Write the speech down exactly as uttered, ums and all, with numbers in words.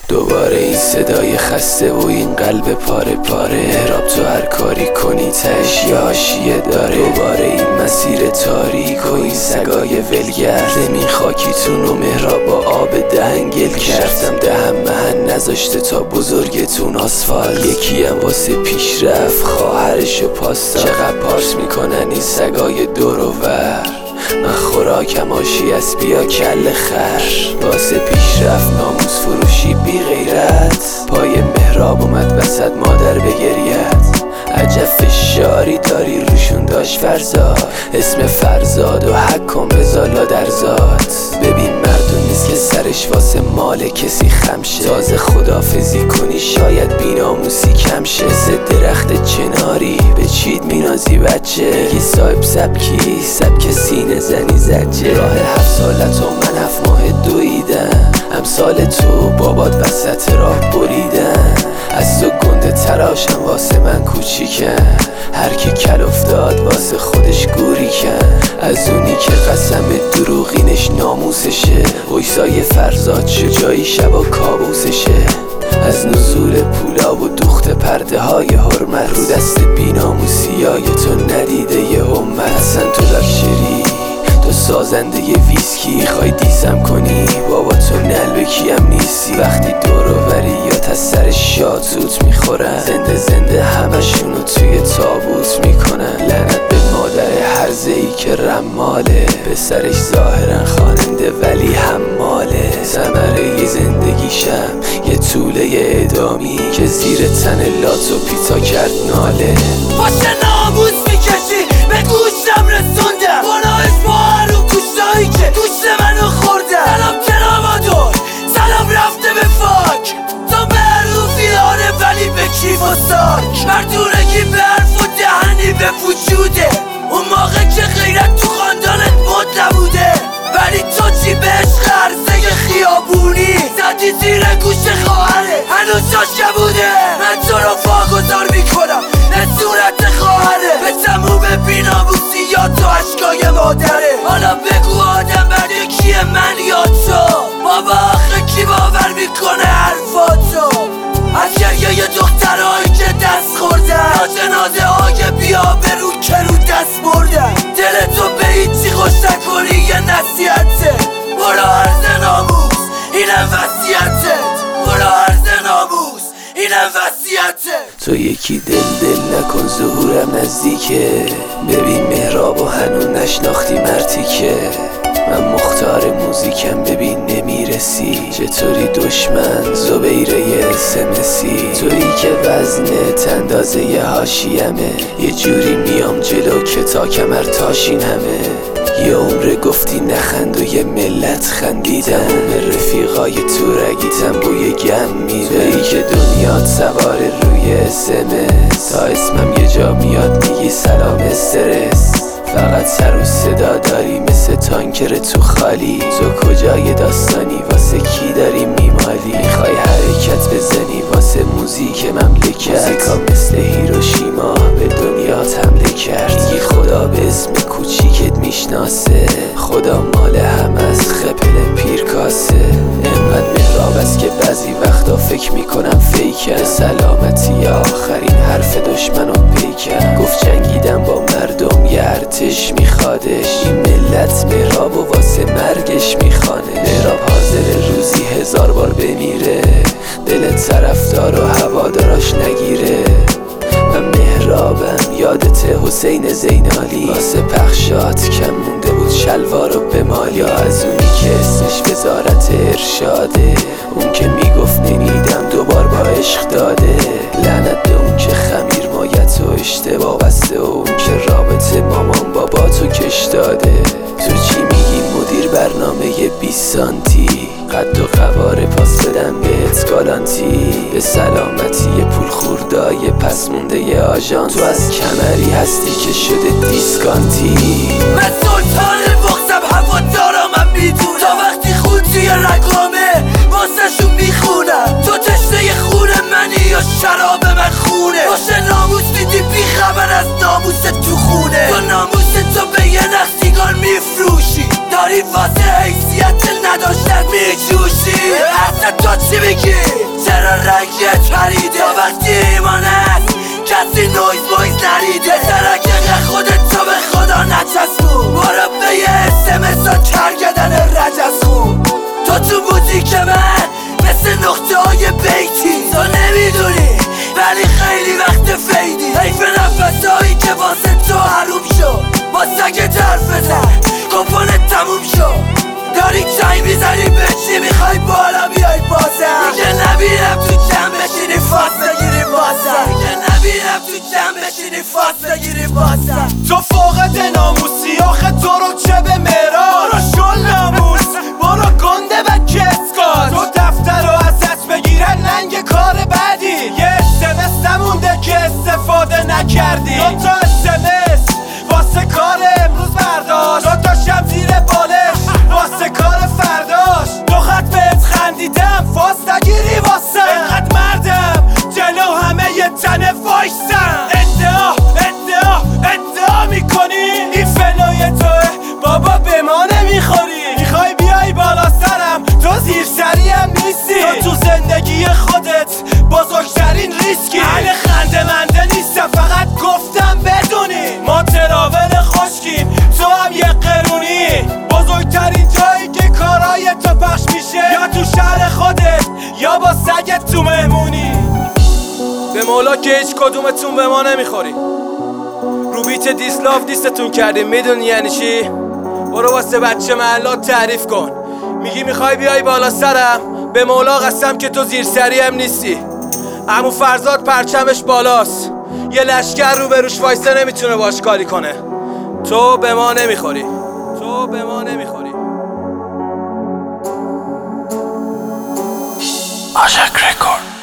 دوباره این صدای خسته و این قلب پاره پاره، راب تو هر کاری کنی تهش یه حاشیه داره. دوباره این مسیر تاریک و این سگای ولگر، زمین خاکیتون و مهراب با آب دهن گل کردم. دهم مهن نذاشته تا بزرگتون آسفالت. یکی هم واسه پیشرفت خواهرشو پاستا. چقدر پارس میکنن این سگای دور و ور، من خوراکم آشی از بیا کل خر. واسه پیشرفت ناموس فروشی بی غیرت، پای مهراب اومد وسط مادر بگریت. عجب فشاری داری روشون داشت فرزاد، اسم فرزاد و حکم بزالا در ذات. ببین مردم نیست که سرش واسه مال کسی خمشه، تازه خدافزی کنی شاید بیناموسی کم شه. زد درخت چناری به چید مینازی بچه، میگی صاحب سبکی سبک سینه زنی زجه. راه هفت سالت و من هفت ماه دویدم، امثال تو بابات وسط راه بریدن. از تو گنده تراشم واسه من کوچیکن، هر کی کل افتاد واسه خودش گوری کن. از اونی که قسم دروغینش ناموسشه، ویسای فرزاد شجاعی شبا کابوسشه. از نزول پولا و دوخت پرده های حرمت، رو دست بیناموسی های تو ندیده یه امت. اصلا تو لاکچری تو سازنده ی ویسکی، خواهی دیسم کنی بابا تو نلبکی هم نیستی. وقتی دور و وریات از سر شاتوت میخورن، زنده زنده همشونو توی تابوت میکنن. لعنت به مادر هرزه‌ای که رماله، به سرش ظاهرا خواننده ولی حماله. ثمره ی زندگیشم یه طوله ی اعدامی، که زیر تن لات و پیتا کرد ناله. باشه ناموس میکشی به گوشم رسوندم، گناهش با هر اون گوشتایی که گوشت منو خوردم. سلام جنابادور سلام رفته به فاک، تا به روفیانه ولی به کیف و ساک. مردونگی به حرف و دهنی به وجوده، اون موقع که غیرت تو خاندانت بود نبوده. ولی تو چی به عشق عرصه خیابونی زدی زیر گوش خواهره، هنوز جاش بوده. من تو رو واگذار میکنم نه صورت خواهره، به تموم بیناموسی یا تو عشقای مادره. حالا بگو آدم بعد کیه، من یا تو؟ بابا آخه کی باور میکنه حرفاتو؟ از گریه ی دخترهایی که دست خوردن، یا جنازه های بیا برو که رو دست بردن. دلتو به هیچی خوش نکنی یه نصیحته، برو عرض ناموس اینم وصیتت. برو عرض ناموس اینم وصیتت. تو یکی دل دل نکن ظهورم نزدیکه، ببین مهراب و هنون نشناختی مرتی که. من مختار موزیکم ببین نمیرسی، چطوری دشمن زبیره ی اسمسی. تویی که وزنت اندازه ی حاشیمه، یه جوری میام جلو که تا کمر تاشین همه. یه عمر گفتی نخند و یه ملت خندیدن، به رفیقای تو رگیتم بوی گم میره. تویی که دنیات سوار روی اسمس، تا اسمم یه جا میاد میگی سلام استرس. فقط سر و صدا داری مثل تانکر تو خالی، تو کجای داستانی واسه کی داری میمالی؟ میخوای حرکت بزنی واسه موزیک مملکت، موزیکا مثل هیروشیما به دنیات حمله کرد. میگی خدا به اسم کوچیکت میشناسه، خدا مال هم از خپل پیرکاسه. انقدر مهراب است که بعضی وقتا فکر میکنم فیکه، سلامتی آخرین حرف دشمنو پیکر. گفت جنگیدم با مردم یه ارتش میخوادش، این ملت مهراب و واسه مرگش میخوانه. مهراب حاضر روزی هزار بار بمیره، دل طرفدار و هواداراش نگیره. من مهرابم یادت حسین زینالی، واسه پخشات کم مونده بود شلوارو به مالی. یا از اونی که اسمش وزارت ارشاده، اون که میگفت نمیدم دوبار با عشق داده. لعنت به اون که خمیر مایت و اشتباه بسته، و اون که رابطه مامان بابا تو کش داده. تو چی میگی مدیر برنامه بیست سانتی، قد و قواره پاس بدم بهت گالانتی. به سلامتی پول خوردای پس مونده ی آژانس، تو از کمری هستی که شده دیسکانتی. من سلطان بغضم هوادارم من میدونم، تا وقتی خون توی رگامه واسه شون میخونم. تو تشنه خون منی یا شراب من خونه؟ باشه ناموس دیدی بی خبر از ناموس تو خونه. تو ناموس تو به یه نخسیگار میفروشی، داری واسه حیثیت نداشتن میجوشی. اصلا تو چی میگی؟ زندگی تریده تا وقتی ایمان هست کسی نویز بایز نریده بسرک اینقدر خودت تو به خدا نچسبون برو به یه اسمس و کرگدن رجز خون تو تو موزیک من مثل نقطه های بیتی تو نمیدونی ولی خیلی وقت فیدی حیف نفس هایی که واسه تو حروم شد با سگت حرف بزن کمپانت تموم شد داری چای میزنی به چی میخوای بالا بیای بازم دیگه نبینم تو جمع بشینی فاس بگیری بازم دیگه نبینم تو جمع بشینی فاس بگیری بازم تو فاقد ناموسی آخه تو رو چه به مرا برو شل ناموس برو گنده و کسکات تو دفتر رو ازت بگیرن لنگ کار بعدی یه اسمس نمونده که استفاده نکردی دو تا اسمس واسه کار امروز برداشت دو تاشم زیر بالش واسه کار فرداش دو خط بهت خندیدم فاس نگیری واسه اینقدر مردم جلو همه یه تنه وایسم ادعا ادعا ادعا میکنی این فلای توه بابا به ما نمیخوری میخوای بیای بالا سرم تو زیر سریم نیستی تو تو زندگی خودت بزرگترین ریسکی اهل خنده منده نیستم فقط گفتم بدونی ما تراول خشکیم تو هم یه قرونی بزرگترین جایی که کارای تو پخش میشه یا تو شهر خودت یا با سگت تو مهمونی به مولا که هیچ کدومتون به ما نمیخوری رو بیت دیسلاف دیستتون کردیم میدونی یعنی چی؟ برو واسه بچه محلات تعریف کن میگی میخوای بیای بالا سرم به مولا قسم که تو زیر سری هم نیستی عمو فرزاد پرچمش بالاست یه لشکر رو بروش وایسته نمیتونه باش کاری کنه تو به ما نمیخوری تو به ما نمیخوری آژاک رکورد